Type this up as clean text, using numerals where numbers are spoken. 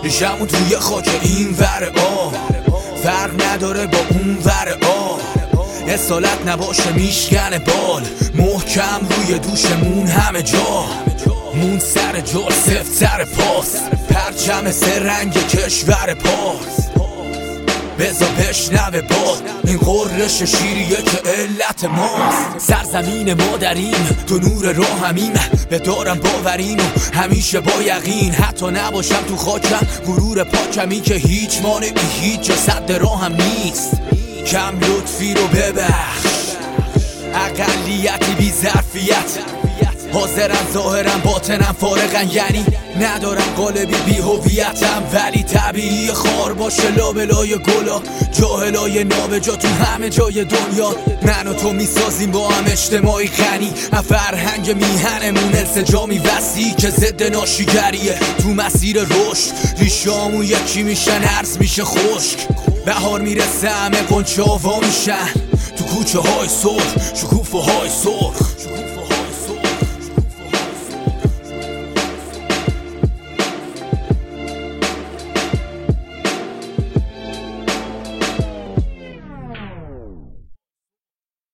ریشمون توی خاک این ور فرق نداره با اون ور اصالت نباشه میشکنه بال محکم روی دوشمون همه جا مون سر جا سفتر پاس پرچم سه رنگ کشور پاس بزا بشنوه باد این قررش شیریه که علت ماست سرزمین ما دریم تو نور راه همیم به دارم باورین و همیشه با یقین حتی نباشم تو خاکم غرور پاکمی که هیچ مانعی هیچ جا صد راه هم نیست کم لطفی رو ببخش اقلیتی بی ظرفیت حاضرم ظاهرم باطنم فارغن یعنی ندارم قالبی بی هویتم ولی طبیعی خار باشه لابلای گلا جاهلای نابجا تو همه جای دنیا من و تو میسازیم با هم اجتماعی غنی فرهنگ میهنمون انسجامی وسیع که ضد ناشیگریه تو مسیر رشد ریشامون یکی میشن عرض میشه خشک بهار میرسه همه قنچه آوا میشن تو کوچه های سرخ شکوفه های سرخ